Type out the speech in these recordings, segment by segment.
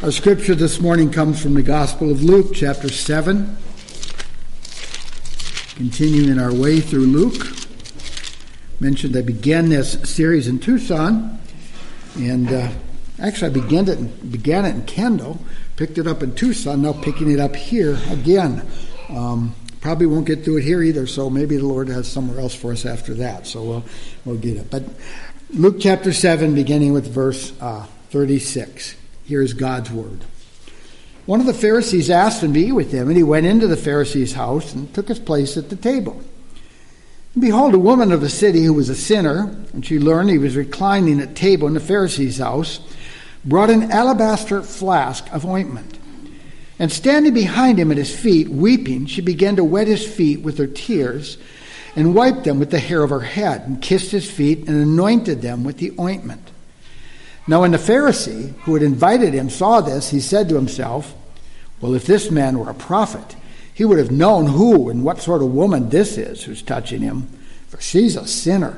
Our scripture this morning comes from the Gospel of Luke, chapter 7. Continuing our way through Luke. Mentioned I began this series in Tucson, and actually I began it in Kendall, picked it up in Tucson, now picking it up here again. Probably won't get through it here either, so maybe the Lord has somewhere else for us after that, so we'll get it. But Luke chapter 7, beginning with verse 36. Here's God's word. One of the Pharisees asked him to eat with him, and he went into the Pharisee's house and took his place at the table. And behold, a woman of the city who was a sinner, and she learned he was reclining at table in the Pharisee's house, brought an alabaster flask of ointment. And standing behind him at his feet, weeping, she began to wet his feet with her tears, and wiped them with the hair of her head, and kissed his feet, and anointed them with the ointment. Now when the Pharisee who had invited him saw this, he said to himself, well, if this man were a prophet, he would have known who and what sort of woman this is who's touching him, for she's a sinner.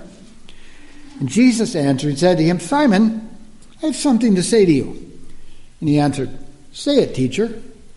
And Jesus answered and said to him, Simon, I have something to say to you. And he answered, say it, teacher.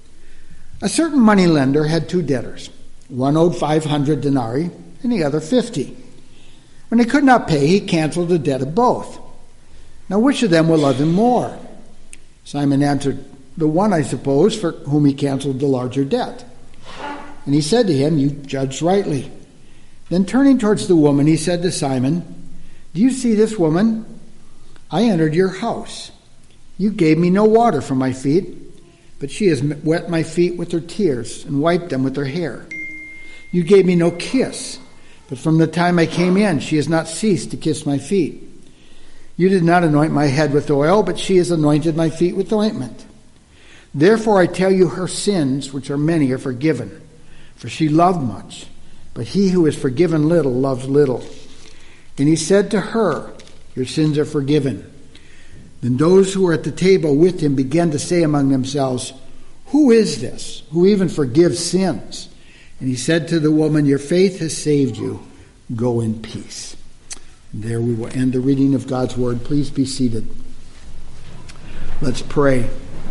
A certain moneylender had two debtors. One owed 500 denarii and the other 50. When they could not pay, he canceled the debt of both. Now which of them will love him more? Simon answered, the one, I suppose, for whom he canceled the larger debt. And he said to him, you judged rightly. Then turning towards the woman, he said to Simon, do you see this woman? I entered your house. You gave me no water for my feet, but she has wet my feet with her tears and wiped them with her hair. You gave me no kiss, but from the time I came in, she has not ceased to kiss my feet. You did not anoint my head with oil, but she has anointed my feet with ointment. Therefore I tell you, her sins, which are many, are forgiven. For she loved much, but he who is forgiven little loves little. And he said to her, your sins are forgiven. Then those who were at the table with him began to say among themselves, who is this who even forgives sins? And he said to the woman, your faith has saved you. Go in peace. And there we will end the reading of God's word. Please be seated. Let's pray.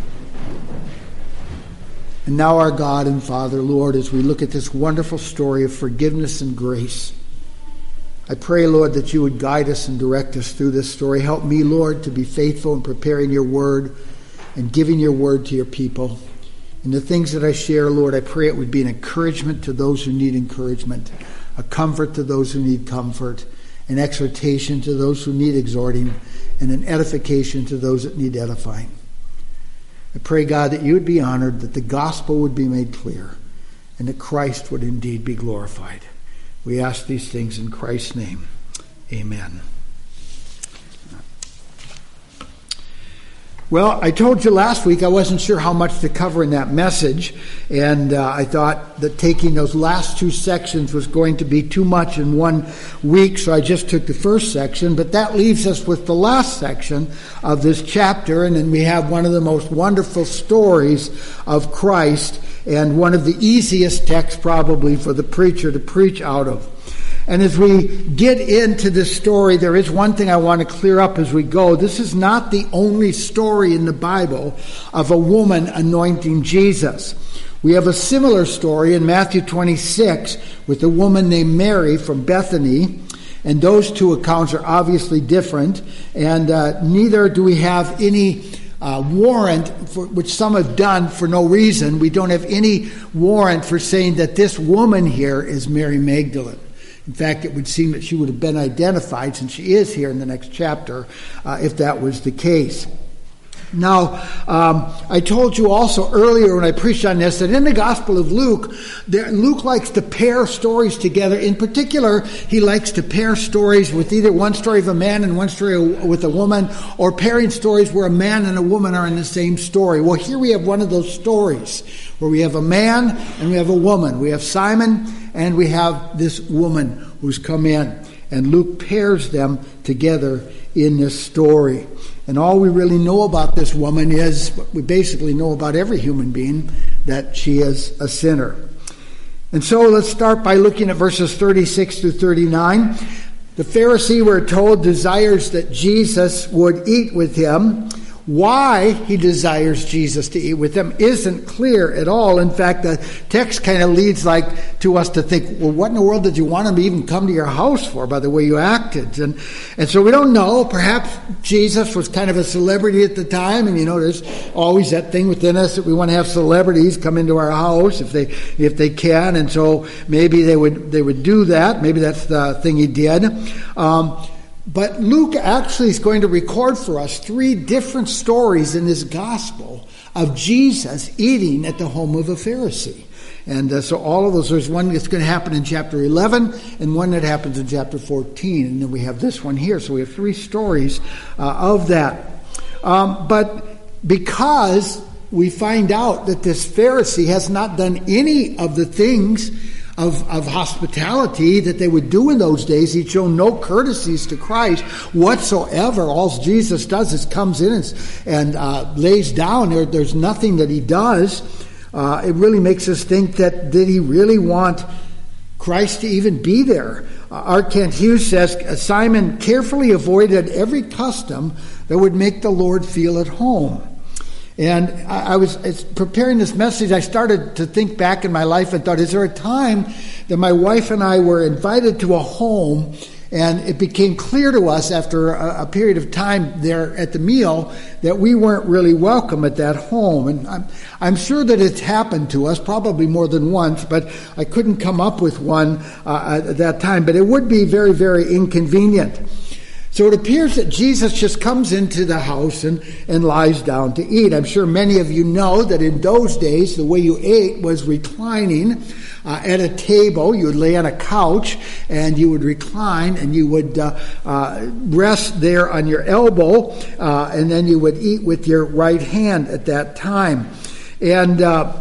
And now our God and Father, Lord, as we look at this wonderful story of forgiveness and grace, I pray, Lord, that you would guide us and direct us through this story. Help me, Lord, to be faithful in preparing your word and giving your word to your people. And the things that I share, Lord, I pray it would be an encouragement to those who need encouragement, a comfort to those who need comfort, an exhortation to those who need exhorting, and an edification to those that need edifying. I pray, God, that you would be honored, that the gospel would be made clear, and that Christ would indeed be glorified. We ask these things in Christ's name. Amen. Well, I told you last week I wasn't sure how much to cover in that message, and I thought that taking those last two sections was going to be too much in 1 week, so I just took the first section, but that leaves us with the last section of this chapter, and then we have one of the most wonderful stories of Christ, and one of the easiest texts probably for the preacher to preach out of. And as we get into this story, there is one thing I want to clear up as we go. This is not the only story in the Bible of a woman anointing Jesus. We have a similar story in Matthew 26 with a woman named Mary from Bethany. And those two accounts are obviously different. And neither do we have any warrant, for which some have done for no reason. We don't have any warrant for saying that this woman here is Mary Magdalene. In fact, it would seem that she would have been identified, since she is here in the next chapter, if that was the case. Now, I told you also earlier when I preached on this that in the Gospel of Luke, Luke likes to pair stories together. In particular, he likes to pair stories with either one story of a man and one story with a woman, or pairing stories where a man and a woman are in the same story. Well, here we have one of those stories where we have a man and we have a woman. We have Simon and we have this woman who's come in. And Luke pairs them together in this story. And all we really know about this woman is what we basically know about every human being, that she is a sinner. And so let's start by looking at verses 36 through 39. The Pharisee, we're told, desires that Jesus would eat with him. Why he desires Jesus to eat with them isn't clear at all. In fact, the text kind of leads to us to think, well, what in the world did you want him to even come to your house for by the way you acted? And so we don't know. Perhaps Jesus was kind of a celebrity at the time, and there's always that thing within us that we want to have celebrities come into our house if they can, and so maybe they would do that. Maybe that's the thing he did. But Luke actually is going to record for us 3 different stories in his gospel of Jesus eating at the home of a Pharisee. And so all of those, there's one that's going to happen in chapter 11 and one that happens in chapter 14. And then we have this one here. So we have 3 stories of that. But because we find out that this Pharisee has not done any of the things of hospitality that they would do in those days. He'd shown no courtesies to Christ whatsoever. All Jesus does is comes in and lays down. There's nothing that he does. It really makes us think that did he really want Christ to even be there? R. Kent Hughes says, Simon carefully avoided every custom that would make the Lord feel at home. And I was preparing this message, I started to think back in my life and thought, is there a time that my wife and I were invited to a home and it became clear to us after a period of time there at the meal that we weren't really welcome at that home? And I'm sure that it's happened to us, probably more than once, but I couldn't come up with one at that time. But it would be very, very inconvenient. So it appears that Jesus just comes into the house and lies down to eat. I'm sure many of you know that in those days, the way you ate was reclining at a table. You would lay on a couch and you would recline and you would rest there on your elbow and then you would eat with your right hand at that time. And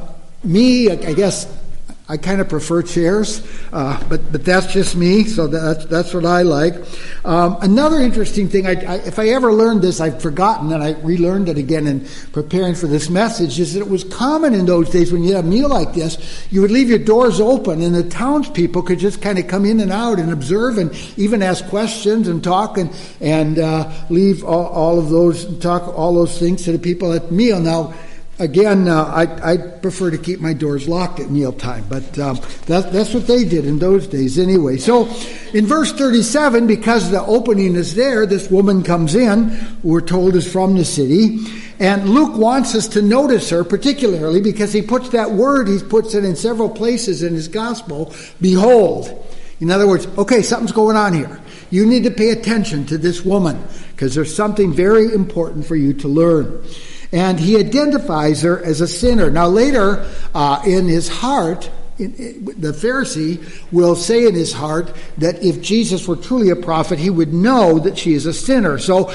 me, I guess, I kind of prefer chairs, but that's just me, so that's what I like. Another interesting thing, if I ever learned this, I've forgotten, and I relearned it again in preparing for this message, is that it was common in those days when you had a meal like this, you would leave your doors open, and the townspeople could just kind of come in and out and observe and even ask questions and talk and leave all of those, talk all those things to the people at the meal. Now, again, I prefer to keep my doors locked at mealtime, but that's what they did in those days anyway. So in verse 37, because the opening is there, this woman comes in, we're told is from the city, and Luke wants us to notice her particularly because he puts that word, he puts it in several places in his gospel, behold. In other words, okay, something's going on here. You need to pay attention to this woman because there's something very important for you to learn. And he identifies her as a sinner. Now later, in his heart, the Pharisee will say in his heart that if Jesus were truly a prophet, he would know that she is a sinner. So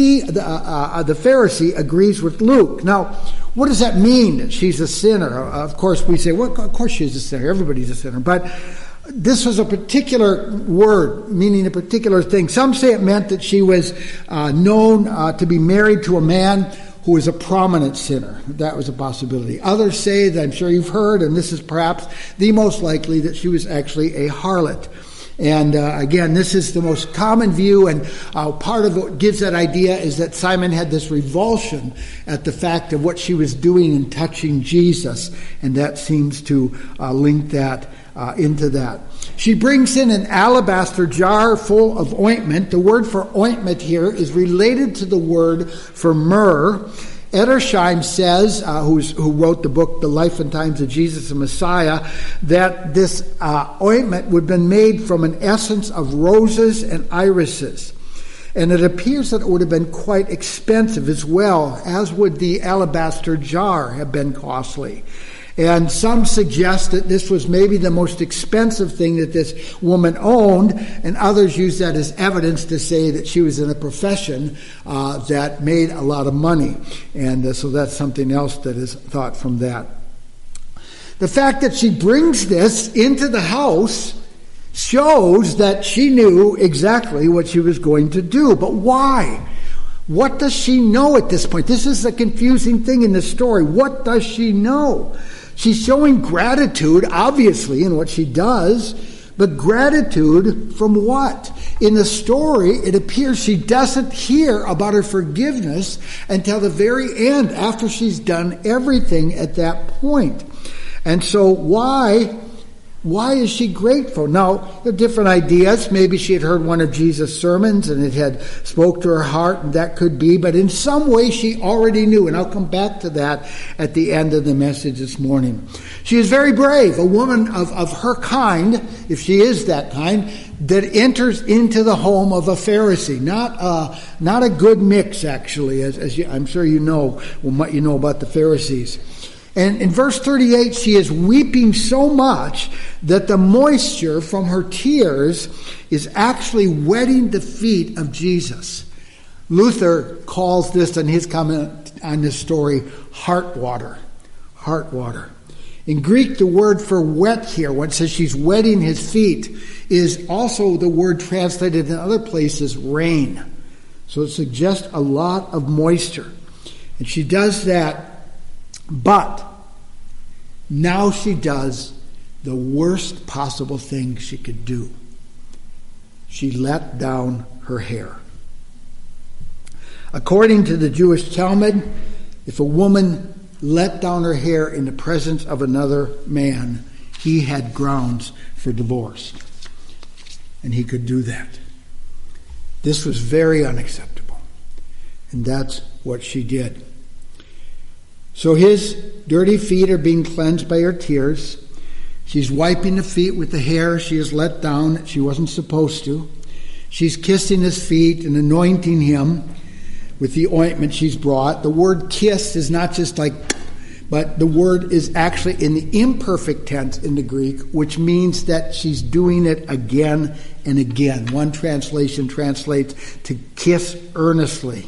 the Pharisee agrees with Luke. Now, what does that mean that she's a sinner? Of course, we say, well, of course she's a sinner. Everybody's a sinner. But this was a particular word, meaning a particular thing. Some say it meant that she was known to be married to a man who was a prominent sinner. That was a possibility. Others say that I'm sure you've heard, and this is perhaps the most likely, that she was actually a harlot. And again, this is the most common view, and part of what gives that idea is that Simon had this revulsion at the fact of what she was doing in touching Jesus, and that seems to link that into that. She brings in an alabaster jar full of ointment. The word for ointment here is related to the word for myrrh. Edersheim says, who wrote the book, The Life and Times of Jesus the Messiah, that this ointment would have been made from an essence of roses and irises. And it appears that it would have been quite expensive as well, as would the alabaster jar have been costly. And some suggest that this was maybe the most expensive thing that this woman owned, and others use that as evidence to say that she was in a profession that made a lot of money. And so that's something else that is thought from that. The fact that she brings this into the house shows that she knew exactly what she was going to do. But why? What does she know at this point? This is a confusing thing in the story. What does she know? She's showing gratitude, obviously, in what she does, but gratitude from what? in the story, it appears she doesn't hear about her forgiveness until the very end, after she's done everything at that point. And so why is she grateful? Now, there are different ideas. Maybe she had heard one of Jesus' sermons and it had spoke to her heart, and that could be. But in some way, she already knew. And I'll come back to that at the end of the message this morning. She is very brave, a woman of her kind, if she is that kind, that enters into the home of a Pharisee. Not a good mix, actually, as I'm sure you know what you know about the Pharisees. And in verse 38, she is weeping so much that the moisture from her tears is actually wetting the feet of Jesus. Luther calls this, in his comment on this story, heart water. Heart water. In Greek, the word for wet here, when it says she's wetting his feet, is also the word translated in other places, rain. So it suggests a lot of moisture. And she does that. But now she does the worst possible thing she could do. She let down her hair. According to the Jewish Talmud, if a woman let down her hair in the presence of another man, he had grounds for divorce. And he could do that. This was very unacceptable. And that's what she did. So his dirty feet are being cleansed by her tears. She's wiping the feet with the hair she has let down that she wasn't supposed to. She's kissing his feet and anointing him with the ointment she's brought. The word kiss is not just like, but the word is actually in the imperfect tense in the Greek, which means that she's doing it again and again. One translation translates to kiss earnestly.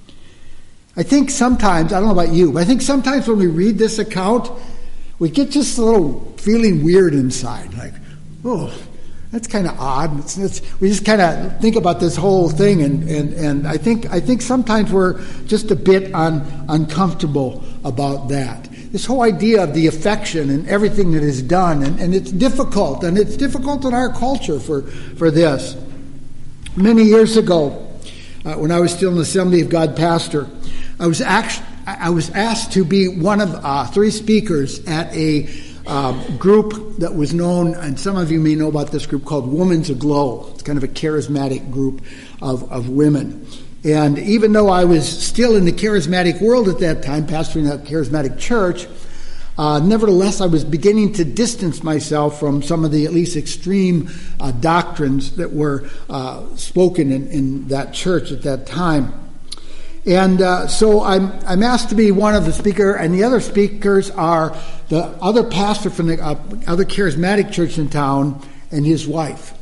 I think sometimes, I don't know about you, but I think sometimes when we read this account, we get just a little feeling weird inside. Like, oh, that's kind of odd. We just kind of think about this whole thing, and I think sometimes we're just a bit uncomfortable about that. This whole idea of the affection and everything that is done, and it's difficult, and it's difficult in our culture for this. Many years ago, when I was still an Assembly of God pastor, I was asked to be one of 3 speakers at a group that was known, and some of you may know about this group, called Women's Aglow. It's kind of a charismatic group of women. And even though I was still in the charismatic world at that time, pastoring a charismatic church, nevertheless I was beginning to distance myself from some of the at least extreme doctrines that were spoken in that church at that time. And so I'm asked to be one of the speaker, and the other speakers are the other pastor from the other charismatic church in town and his wife.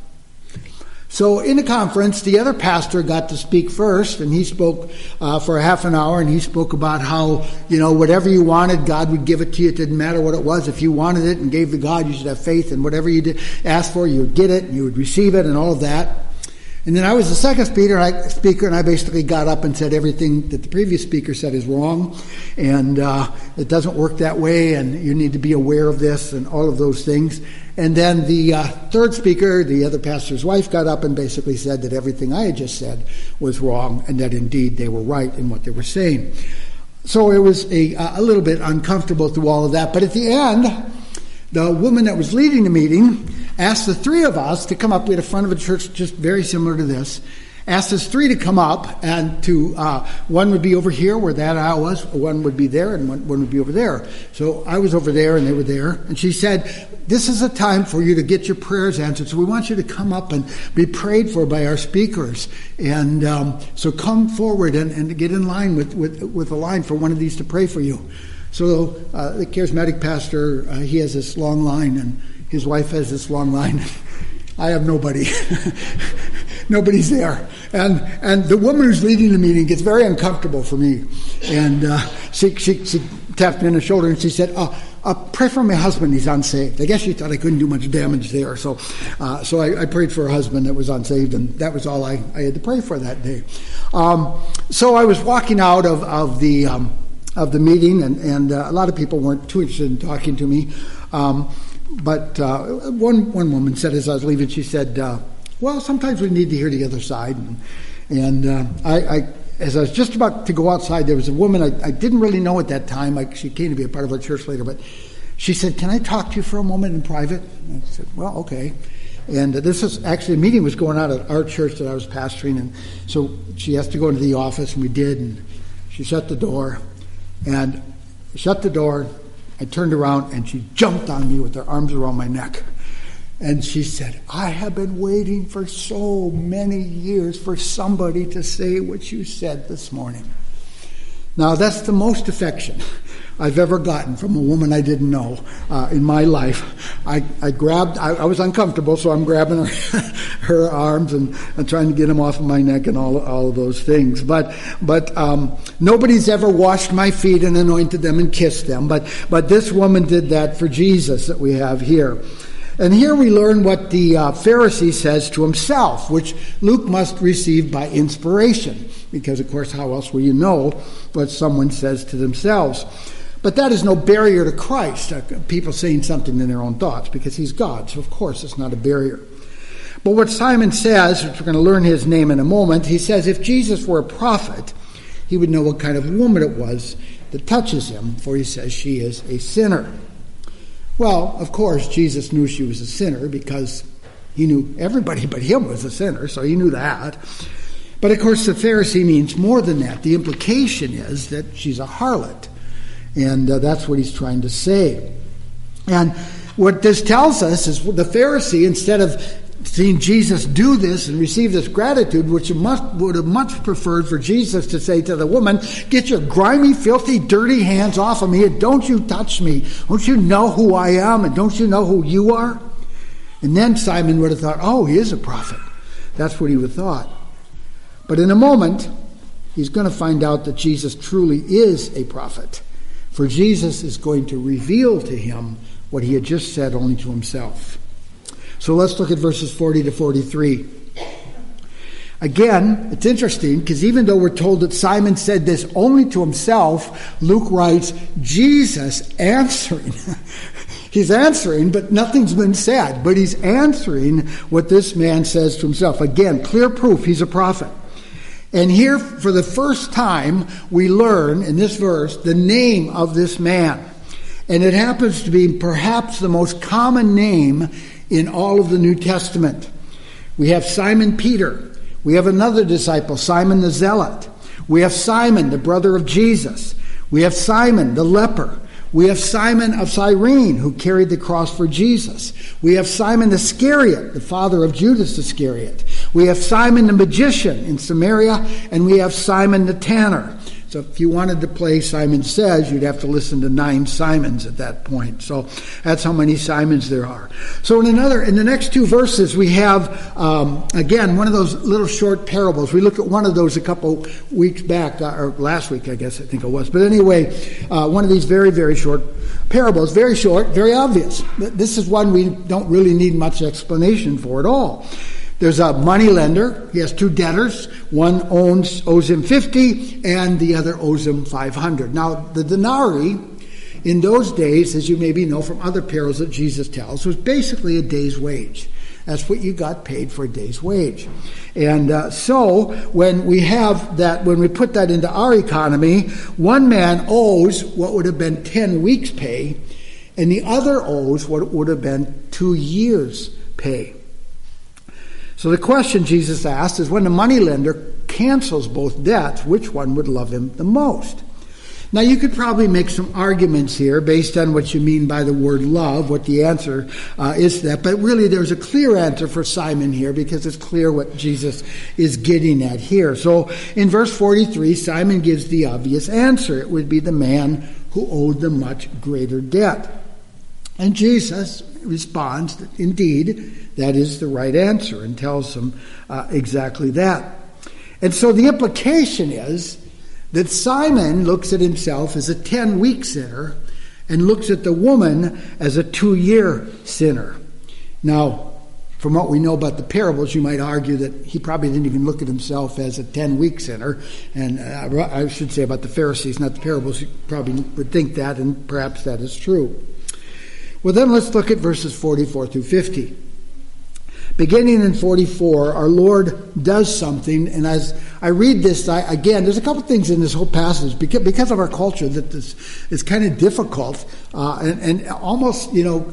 So in the conference, the other pastor got to speak first, and he spoke for a half an hour, and he spoke about how, whatever you wanted, God would give it to you. It didn't matter what it was. If you wanted it and gave to God, you should have faith, and whatever you did, asked for, you would get it, and you would receive it, and all of that. And then I was the second speaker, and I basically got up and said everything that the previous speaker said is wrong, and it doesn't work that way, and you need to be aware of this, and all of those things. And then the third speaker, the other pastor's wife, got up and basically said that everything I had just said was wrong, and that indeed they were right in what they were saying. So it was a little bit uncomfortable through all of that. But at the end, the woman that was leading the meeting asked the 3 of us to come up. We had a front of a church just very similar to this. Asked us 3 to come up, and to one would be over here where that aisle was, one would be there, and one would be over there. So I was over there, and they were there. And she said, this is a time for you to get your prayers answered. So we want you to come up and be prayed for by our speakers. And so come forward and get in line with a line for one of these to pray for you. So the charismatic pastor, he has this long line, and his wife has this long line. I have nobody. Nobody's there. And the woman who's leading the meeting gets very uncomfortable for me. And she tapped me on the shoulder and she said, pray for my husband, he's unsaved. I guess she thought I couldn't do much damage there. So I prayed for her husband that was unsaved, and that was all I had to pray for that day. So I was walking out of the meeting, and a lot of people weren't too interested in talking to me. But one woman said as I was leaving, she said, Well, sometimes we need to hear the other side. And I as I was just about to go outside, there was a woman I didn't really know at that time. She came to be a part of our church later, but she said, "Can I talk to you for a moment in private?" And I said, "Well, okay." And this is actually, a meeting was going on at our church that I was pastoring, and so she asked to go into the office, and we did, and she shut the door. And I turned around, and she jumped on me with her arms around my neck. And she said, "I have been waiting for so many years for somebody to say what you said this morning." Now, that's the most affection I've ever gotten from a woman I didn't know in my life. I was uncomfortable, so I'm grabbing her arms and trying to get them off of my neck and all of those things. But nobody's ever washed my feet and anointed them and kissed them. But this woman did that for Jesus that we have here. And here we learn what the Pharisee says to himself, which Luke must receive by inspiration, because, of course, how else will you know what someone says to themselves? But that is no barrier to Christ, people saying something in their own thoughts, because he's God, so of course it's not a barrier. But what Simon says, which we're going to learn his name in a moment, he says if Jesus were a prophet, he would know what kind of woman it was that touches him, for he says she is a sinner. Well, of course, Jesus knew she was a sinner because he knew everybody but him was a sinner, so he knew that. But, of course, the Pharisee means more than that. The implication is that she's a harlot, and that's what he's trying to say. And what this tells us is the Pharisee, instead of seeing Jesus do this and receive this gratitude, which would have much preferred for Jesus to say to the woman, "Get your grimy, filthy, dirty hands off of me, and don't you touch me. Don't you know who I am, and don't you know who you are?" And then Simon would have thought, "Oh, he is a prophet." That's what he would have thought. But in a moment, he's going to find out that Jesus truly is a prophet, for Jesus is going to reveal to him what he had just said only to himself. So let's look at verses 40 to 43. Again, it's interesting because even though we're told that Simon said this only to himself, Luke writes, Jesus answering. He's answering, but nothing's been said. But he's answering what this man says to himself. Again, clear proof he's a prophet. And here, for the first time, we learn in this verse the name of this man. And it happens to be perhaps the most common name in all of the New Testament. We have Simon Peter. We have another disciple, Simon the Zealot. We have Simon, the brother of Jesus. We have Simon the leper. We have Simon of Cyrene, who carried the cross for Jesus. We have Simon Iscariot, the father of Judas Iscariot. We have Simon the magician in Samaria, and we have Simon the tanner. So if you wanted to play Simon Says, you'd have to listen to 9 Simons at that point. So that's how many Simons there are. So in the next 2 verses, we have, again, one of those little short parables. We looked at one of those a couple weeks back, or last week, I guess, I think it was. But anyway, one of these very, very short parables, very short, very obvious. This is one we don't really need much explanation for at all. There's a moneylender. He has 2 debtors. One owes him 50, and the other owes him 500. Now, the denarii in those days, as you maybe know from other parables that Jesus tells, was basically a day's wage. That's what you got paid for a day's wage. And so when we have that, when we put that into our economy, one man owes what would have been 10 weeks' pay, and the other owes what would have been 2 years' pay. So the question Jesus asked is, when the moneylender cancels both debts, which one would love him the most? Now, you could probably make some arguments here based on what you mean by the word love, what the answer is to that. But really, there's a clear answer for Simon here because it's clear what Jesus is getting at here. So in verse 43, Simon gives the obvious answer. It would be the man who owed the much greater debt. And Jesus responds that indeed that is the right answer and tells them exactly that. And so the implication is that Simon looks at himself as a 10-week sinner and looks at the woman as a 2-year sinner. Now, from what we know about the parables, you might argue that he probably didn't even look at himself as a 10-week sinner. And I should say about the Pharisees, not the parables, you probably would think that, and perhaps that is true. Well, then let's look at verses 44 through 50. Beginning in 44, our Lord does something, and as I read this, again, there's a couple things in this whole passage, because of our culture, that this is kind of difficult, and almost,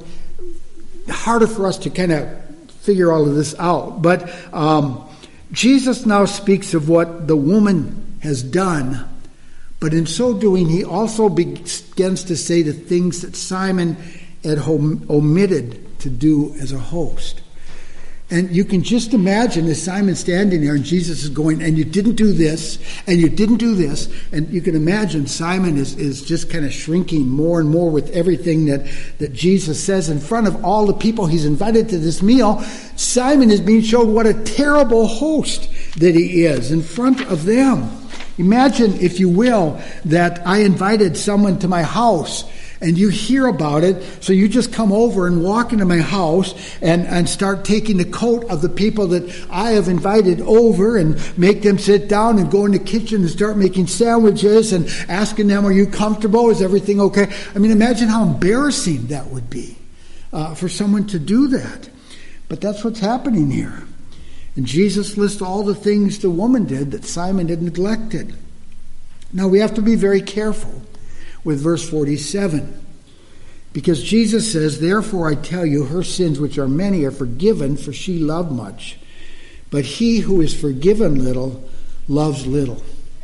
harder for us to kind of figure all of this out. But Jesus now speaks of what the woman has done, but in so doing, he also begins to say the things that Simon had omitted to do as a host. And you can just imagine as Simon standing there and Jesus is going, and you didn't do this, and you didn't do this. And you can imagine Simon is just kind of shrinking more and more with everything that Jesus says in front of all the people he's invited to this meal. Simon is being shown what a terrible host that he is in front of them. Imagine, if you will, that I invited someone to my house and you hear about it, so you just come over and walk into my house and start taking the coat of the people that I have invited over and make them sit down and go in the kitchen and start making sandwiches and asking them, are you comfortable? Is everything okay? I mean, imagine how embarrassing that would be for someone to do that. But that's what's happening here. And Jesus lists all the things the woman did that Simon had neglected. Now, we have to be very careful with verse 47. Because Jesus says, therefore I tell you, her sins, which are many, are forgiven, for she loved much. But he who is forgiven little loves little.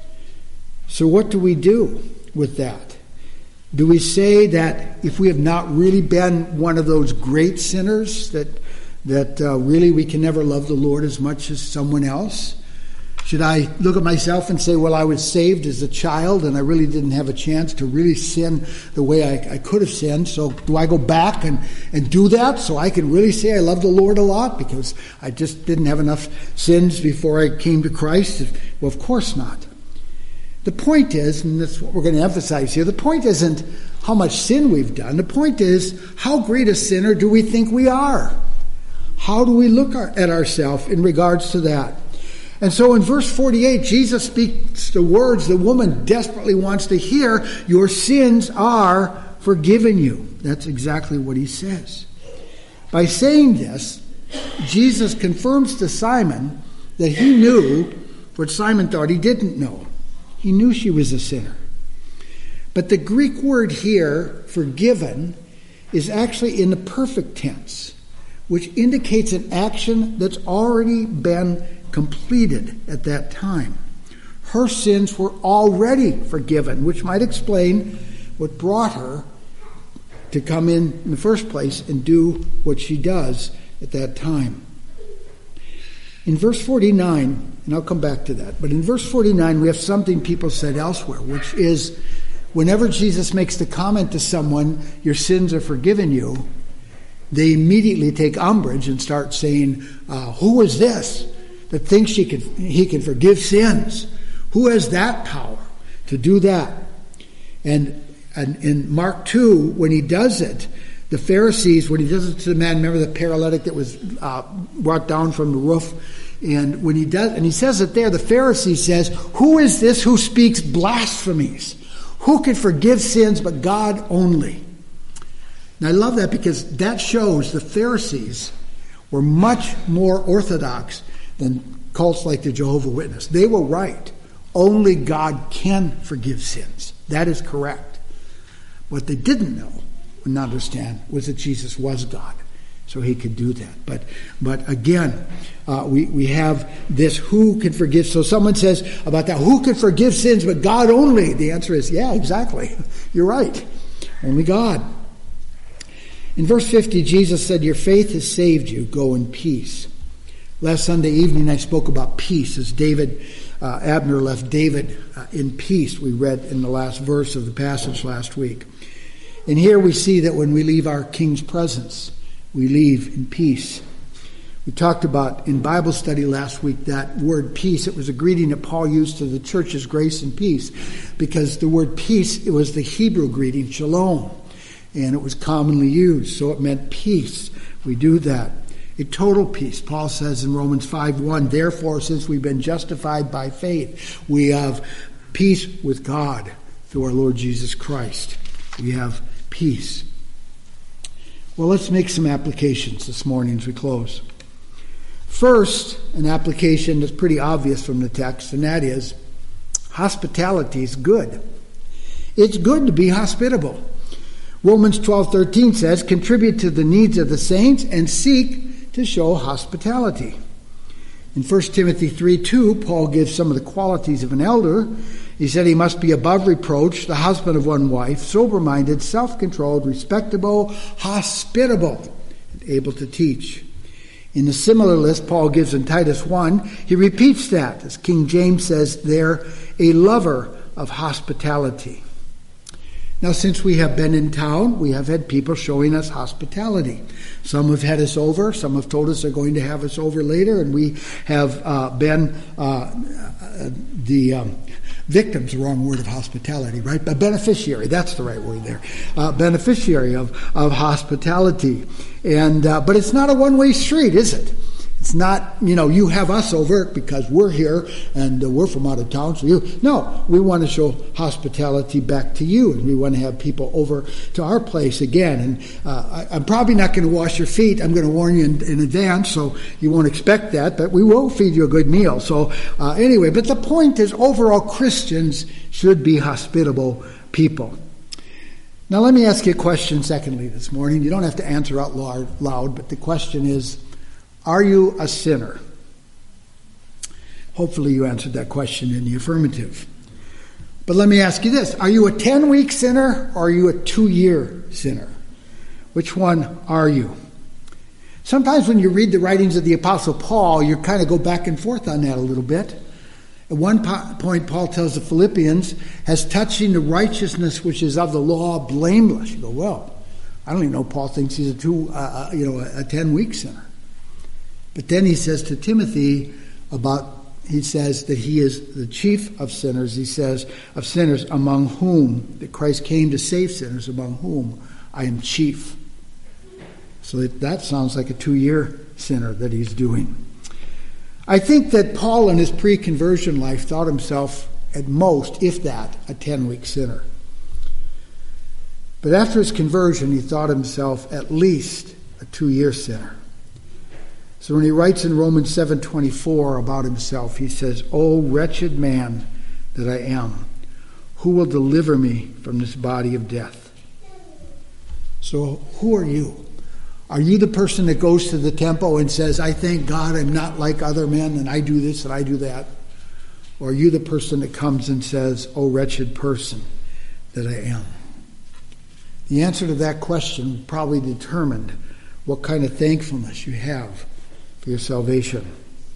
So what do we do with that? Do we say that if we have not really been one of those great sinners, that really we can never love the Lord as much as someone else? Should I look at myself and say, well, I was saved as a child and I really didn't have a chance to really sin the way I could have sinned, so do I go back and do that so I can really say I love the Lord a lot because I just didn't have enough sins before I came to Christ? Well, of course not. The point is, and that's what we're going to emphasize here, the point isn't how much sin we've done. The point is, how great a sinner do we think we are? How do we look at ourselves in regards to that? And so in verse 48, Jesus speaks the words the woman desperately wants to hear. Your sins are forgiven you. That's exactly what he says. By saying this, Jesus confirms to Simon that he knew what Simon thought he didn't know. He knew she was a sinner. But the Greek word here, forgiven, is actually in the perfect tense, which indicates an action that's already been completed at that time. Her sins were already forgiven, which might explain what brought her to come in the first place and do what she does at that time. In verse 49, and I'll come back to that, but in verse 49 we have something people said elsewhere, which is whenever Jesus makes the comment to someone, your sins are forgiven you, they immediately take umbrage and start saying, who is this that thinks he can forgive sins? Who has that power to do that? And in Mark 2, when he does it, the Pharisees, when he does it to the man, remember the paralytic that was brought down from the roof? And when he does, and he says it there, the Pharisee says, who is this who speaks blasphemies? Who can forgive sins but God only? And I love that because that shows the Pharisees were much more orthodox than cults like the Jehovah's Witness. They were right. Only God can forgive sins. That is correct. What they didn't know and understand was that Jesus was God, so he could do that. But again, we have this who can forgive. So someone says about that, who can forgive sins but God only? The answer is, yeah, exactly. You're right. Only God. In verse 50, Jesus said, your faith has saved you. Go in peace. Last Sunday evening, I spoke about peace as Abner left David in peace. We read in the last verse of the passage last week. And here we see that when we leave our King's presence, we leave in peace. We talked about in Bible study last week that word peace. It was a greeting that Paul used to the church's grace and peace, because the word peace, it was the Hebrew greeting, shalom, and it was commonly used, so it meant peace. We do that. A total peace. Paul says in Romans 5:1, therefore, since we've been justified by faith, we have peace with God through our Lord Jesus Christ. We have peace. Well, let's make some applications this morning as we close. First, an application that's pretty obvious from the text, and that is hospitality is good. It's good to be hospitable. Romans 12:13 says, contribute to the needs of the saints and seek to show hospitality. In 1 Timothy 3:2, Paul gives some of the qualities of an elder. He said he must be above reproach, the husband of one wife, sober-minded, self-controlled, respectable, hospitable, and able to teach. In the similar list Paul gives in Titus 1, he repeats that, as King James says there, a lover of hospitality. Now, since we have been in town, we have had people showing us hospitality. Some have had us over. Some have told us they're going to have us over later, and we have been the victim's the wrong word of hospitality, right? A beneficiary, that's the right word there. Beneficiary of hospitality. And but it's not a one-way street, is it? It's not, you have us over because we're here and we're from out of town. So no, we want to show hospitality back to you, and we want to have people over to our place again. And I'm probably not going to wash your feet. I'm going to warn you in advance, so you won't expect that. But we will feed you a good meal. So anyway, but the point is, overall, Christians should be hospitable people. Now, let me ask you a question. Secondly, this morning, you don't have to answer out loud, but the question is, are you a sinner? Hopefully you answered that question in the affirmative. But let me ask you this. Are you a 10-week sinner or are you a 2-year sinner? Which one are you? Sometimes when you read the writings of the Apostle Paul, you kind of go back and forth on that a little bit. At one point, Paul tells the Philippians, as touching the righteousness which is of the law, blameless. You go, well, I don't even know Paul thinks he's a 10-week sinner. But then he says to Timothy he says that he is the chief of sinners. He says, of sinners among whom, that Christ came to save sinners, among whom I am chief. So that sounds like a 2-year sinner that he's doing. I think that Paul in his pre-conversion life thought himself at most, if that, a 10-week sinner. But after his conversion, he thought himself at least a 2-year sinner. So when he writes in Romans 7:24 about himself, he says, "O wretched man that I am, who will deliver me from this body of death?" So who are you? Are you the person that goes to the temple and says, I thank God I'm not like other men and I do this and I do that? Or are you the person that comes and says, "O wretched person that I am"? The answer to that question probably determined what kind of thankfulness you have for your salvation.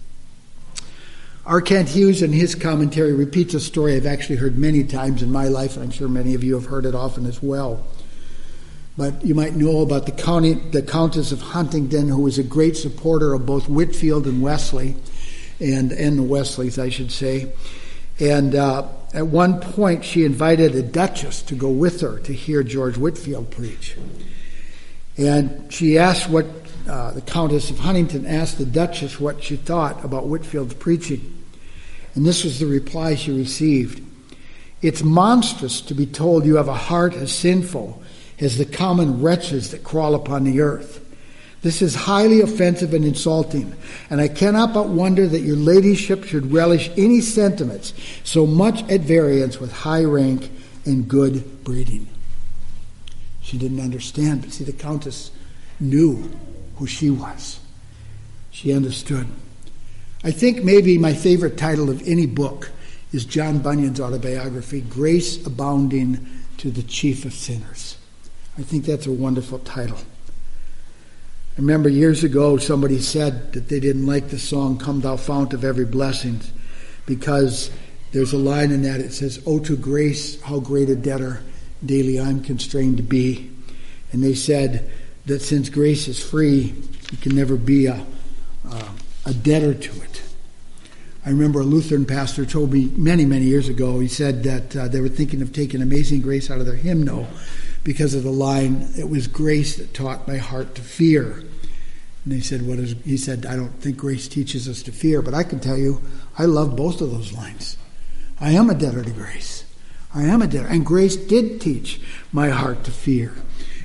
R. Kent Hughes in his commentary repeats a story I've actually heard many times in my life, and I'm sure many of you have heard it often as well. But you might know about the Countess of Huntingdon, who was a great supporter of both Whitefield and Wesley, and the Wesleys, I should say. And at one point, she invited a duchess to go with her to hear George Whitefield preach. And she asked the Countess of Huntingdon asked the Duchess what she thought about Whitefield's preaching. And this was the reply she received. "It's monstrous to be told you have a heart as sinful as the common wretches that crawl upon the earth. This is highly offensive and insulting, and I cannot but wonder that your ladyship should relish any sentiments so much at variance with high rank and good breeding." She didn't understand, but see, the Countess knew who she was. She understood. I think maybe my favorite title of any book is John Bunyan's autobiography, "Grace Abounding to the Chief of Sinners." I think that's a wonderful title. I remember years ago somebody said that they didn't like the song "Come Thou Fount of Every Blessing" because there's a line in that, it says, "Oh, to grace, how great a debtor daily I'm constrained to be." And they said that since grace is free, you can never be a debtor to it. I remember a Lutheran pastor told me many, many years ago, he said that they were thinking of taking "Amazing Grace" out of their hymnal because of the line, "It was grace that taught my heart to fear." And they said, he said, "I don't think grace teaches us to fear," but I can tell you, I love both of those lines. I am a debtor to grace. I am a debtor. And grace did teach my heart to fear.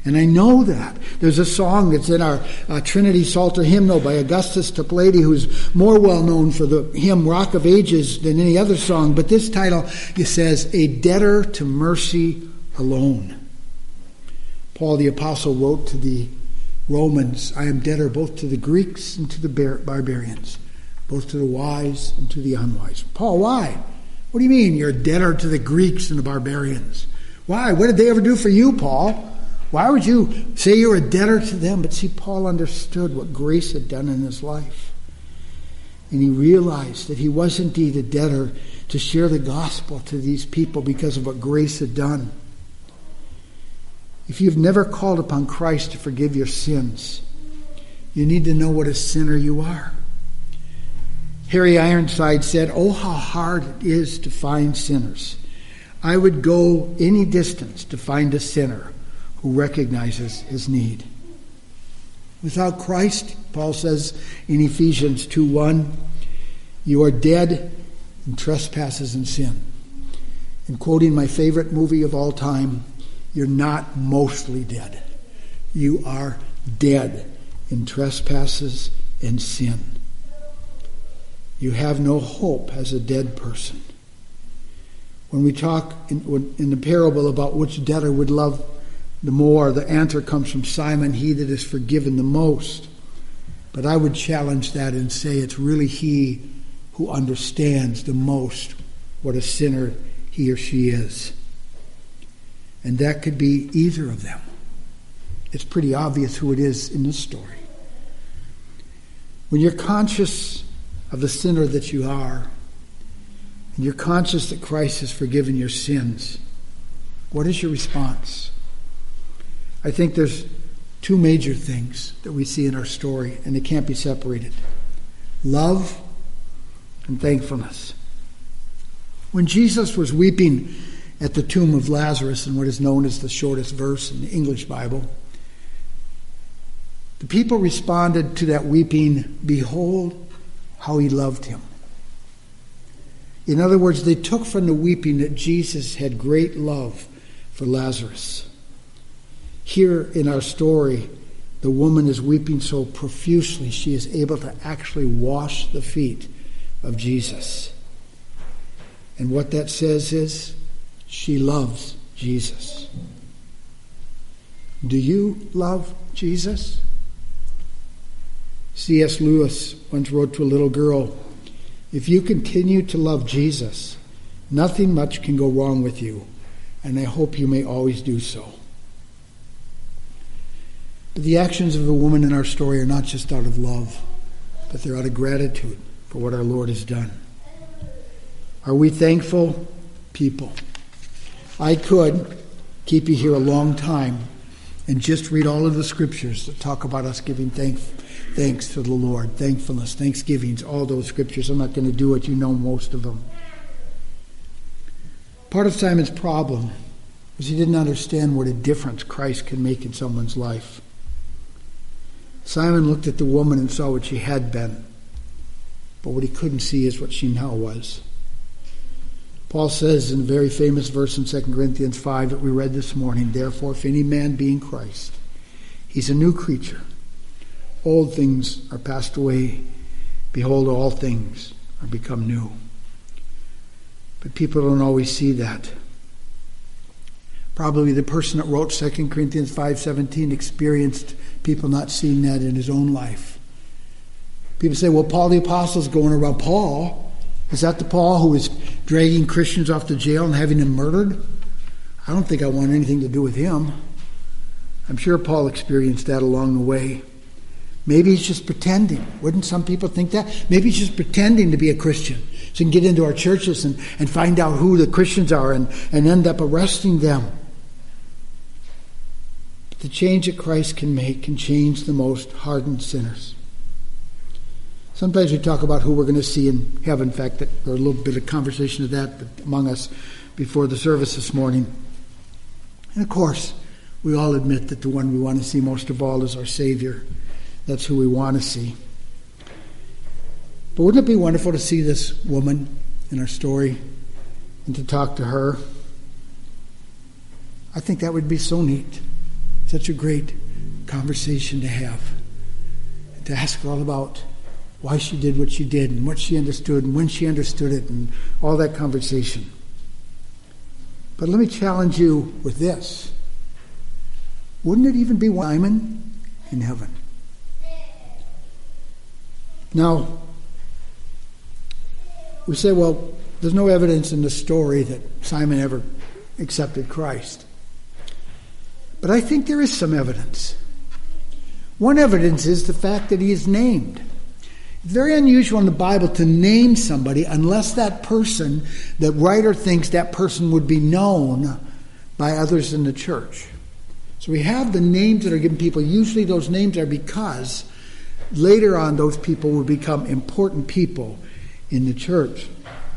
And I know that. There's a song that's in our Trinity Psalter hymnal by Augustus Toplady, who's more well known for the hymn Rock of Ages than any other song. But this title, it says, A Debtor to Mercy Alone. Paul the Apostle wrote to the Romans, I am debtor both to the Greeks and to the barbarians, both to the wise and to the unwise. Paul, why? What do you mean you're a debtor to the Greeks and the barbarians? Why? What did they ever do for you, Paul? Why would you say you're a debtor to them? But see, Paul understood what grace had done in his life. And he realized that he was indeed a debtor to share the gospel to these people because of what grace had done. If you've never called upon Christ to forgive your sins, you need to know what a sinner you are. Harry Ironside said, "Oh, how hard it is to find sinners. I would go any distance to find a sinner who recognizes his need." Without Christ, Paul says in Ephesians 2:1, you are dead in trespasses and sin. And quoting my favorite movie of all time, you're not mostly dead. You are dead in trespasses and sin. You have no hope as a dead person. When we talk in the parable about which debtor would love the more, the answer comes from Simon, he that is forgiven the most. But I would challenge that and say it's really he who understands the most what a sinner he or she is. And that could be either of them. It's pretty obvious who it is in this story. When you're conscious of the sinner that you are, and you're conscious that Christ has forgiven your sins, what is your response? I think there's two major things that we see in our story, and they can't be separated. Love and thankfulness. When Jesus was weeping at the tomb of Lazarus, in what is known as the shortest verse in the English Bible, the people responded to that weeping, "Behold how he loved him." In other words, they took from the weeping that Jesus had great love for Lazarus. Here in our story, the woman is weeping so profusely she is able to actually wash the feet of Jesus. And what that says is, she loves Jesus. Do you love Jesus? C.S. Lewis once wrote to a little girl, "If you continue to love Jesus, nothing much can go wrong with you, and I hope you may always do so." But the actions of the woman in our story are not just out of love, but they're out of gratitude for what our Lord has done. Are we thankful people? I could keep you here a long time and just read all of the scriptures that talk about us giving thanks to the Lord, thankfulness, thanksgivings, all those scriptures. I'm not going to do it. You know most of them. Part of Simon's problem was he didn't understand what a difference Christ can make in someone's life. Simon looked at the woman and saw what she had been, but what he couldn't see is what she now was. Paul says in a very famous verse in 2 Corinthians 5 that we read this morning, "Therefore, if any man be in Christ, he's a new creature. Old things are passed away. Behold, all things are become new." But people don't always see that. Probably the person that wrote 2 Corinthians 5:17 experienced people not seeing that in his own life. People say, well, Paul the Apostle is going around. Paul? Is that the Paul who is dragging Christians off to jail and having them murdered? I don't think I want anything to do with him. I'm sure Paul experienced that along the way. Maybe he's just pretending. Wouldn't some people think that? Maybe he's just pretending to be a Christian so he can get into our churches and find out who the Christians are and end up arresting them. But the change that Christ can make can change the most hardened sinners. Sometimes we talk about who we're going to see in heaven. In fact, there's a little bit of conversation of that among us before the service this morning. And of course, we all admit that the one we want to see most of all is our Savior. That's who we want to see. But wouldn't it be wonderful to see this woman in our story and to talk to her? I think that would be so neat. Such a great conversation to have. To ask her all about why she did what she did and what she understood and when she understood it and all that conversation. But let me challenge you with this. Wouldn't it even be Simon in heaven? Now, we say, well, there's no evidence in the story that Simon ever accepted Christ. But I think there is some evidence. One evidence is the fact that he is named. It's very unusual in the Bible to name somebody unless that person, the writer thinks that person would be known by others in the church. So we have the names that are given people. Usually those names are because later on those people will become important people in the church.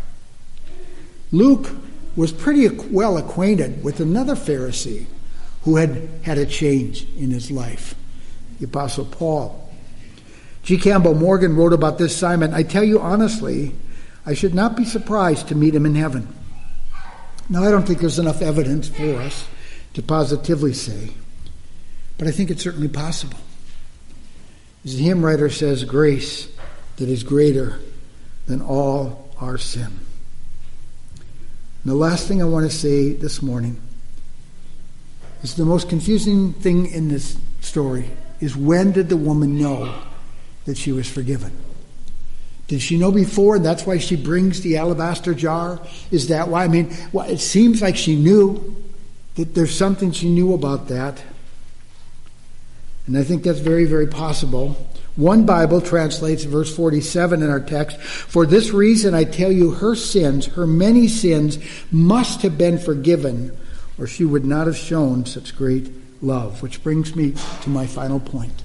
Luke was pretty well acquainted with another Pharisee who had had a change in his life, the Apostle Paul. G. Campbell Morgan wrote about this Simon, I tell you honestly, I should not be surprised to meet him in heaven. Now, I don't think there's enough evidence for us to positively say, but I think it's certainly possible. As the hymn writer says, grace that is greater than all our sin. And the last thing I want to say this morning is the most confusing thing in this story is when did the woman know that she was forgiven? Did she know before, and that's why she brings the alabaster jar? Is that why? I mean, well, it seems like she knew that there's something she knew about that. And I think that's very, very possible. One Bible translates verse 47 in our text, for this reason I tell you, her sins, her many sins, must have been forgiven, or she would not have shown such great love. Which brings me to my final point.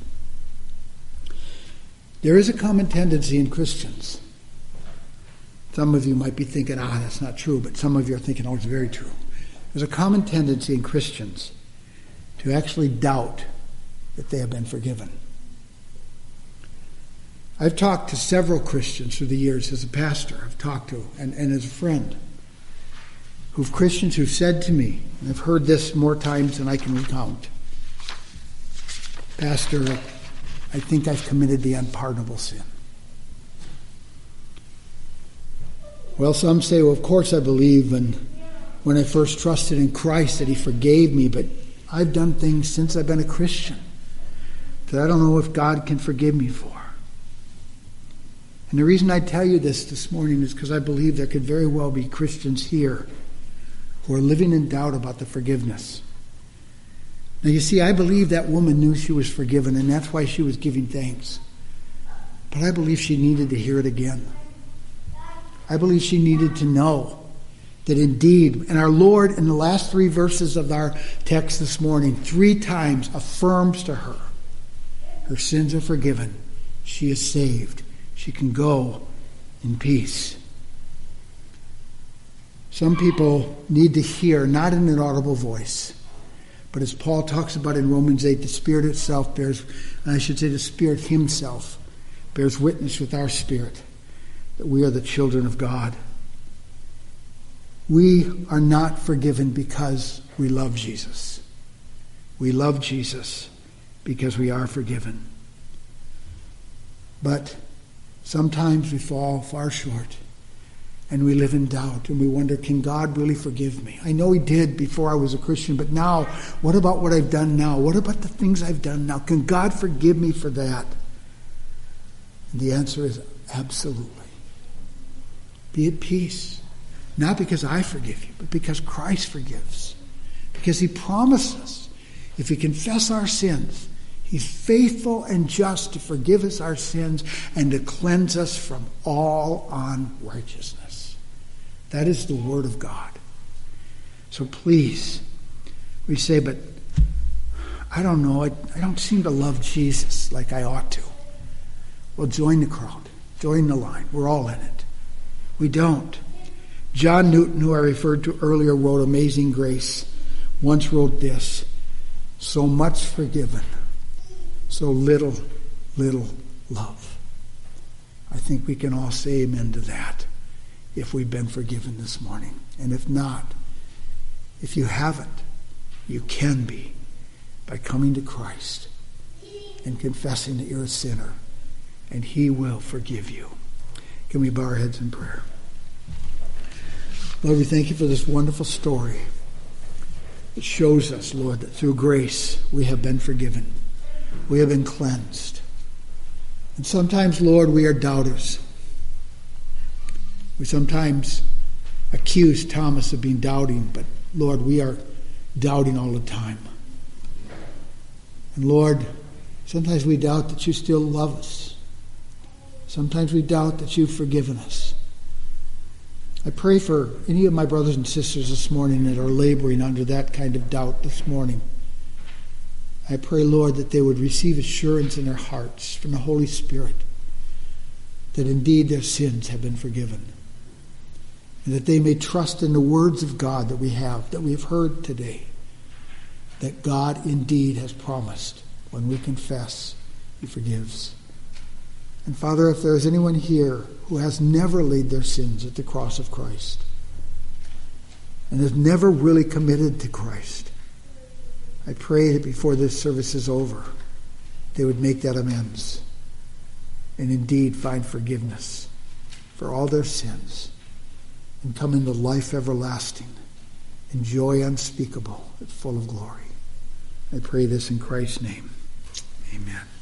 There is a common tendency in Christians. Some of you might be thinking, that's not true, but some of you are thinking, it's very true. There's a common tendency in Christians to actually doubt that they have been forgiven. I've talked to several Christians through the years as a pastor. I've talked to, and as a friend, Christians who've said to me, and I've heard this more times than I can recount, Pastor, I think I've committed the unpardonable sin. Well, some say, well, of course I believe when I first trusted in Christ that he forgave me, but I've done things since I've been a Christian that I don't know if God can forgive me for. And the reason I tell you this morning is because I believe there could very well be Christians here who are living in doubt about the forgiveness. Now you see, I believe that woman knew she was forgiven, and that's why she was giving thanks. But I believe she needed to hear it again. I believe she needed to know that indeed, and our Lord in the last 3 verses of our text this morning, 3 times affirms to her, her sins are forgiven. She is saved. She can go in peace. Some people need to hear, not in an audible voice, but as Paul talks about in Romans 8, the Spirit itself bears, and I should say the Spirit himself, bears witness with our spirit that we are the children of God. We are not forgiven because we love Jesus. We love Jesus because we are forgiven. But sometimes we fall far short. And we live in doubt, and we wonder, can God really forgive me? I know he did before I was a Christian, but now, what about what I've done now? What about the things I've done now? Can God forgive me for that? And the answer is absolutely. Be at peace. Not because I forgive you, but because Christ forgives. Because he promises, if we confess our sins, he's faithful and just to forgive us our sins and to cleanse us from all unrighteousness. That is the Word of God. So please, we say, but I don't know, I don't seem to love Jesus like I ought to. Well, join the crowd. Join the line. We're all in it. We don't. John Newton, who I referred to earlier, wrote Amazing Grace, once wrote this, so much forgiven, so little love. I think we can all say amen to that if we've been forgiven this morning. And if not, if you haven't, you can be by coming to Christ and confessing that you're a sinner, and he will forgive you. Can we bow our heads in prayer? Lord, we thank you for this wonderful story. It shows us, Lord, that through grace we have been forgiven. We have been cleansed. And sometimes, Lord, we are doubters. We sometimes accuse Thomas of being doubting, but Lord, we are doubting all the time. And Lord, sometimes we doubt that you still love us. Sometimes we doubt that you've forgiven us. I pray for any of my brothers and sisters this morning that are laboring under that kind of doubt this morning. I pray, Lord, that they would receive assurance in their hearts from the Holy Spirit that indeed their sins have been forgiven, and that they may trust in the words of God that we have heard today, that God indeed has promised when we confess, he forgives. And Father, if there is anyone here who has never laid their sins at the cross of Christ and has never really committed to Christ, I pray that before this service is over, they would make that amends and indeed find forgiveness for all their sins and come into life everlasting and joy unspeakable and full of glory. I pray this in Christ's name. Amen.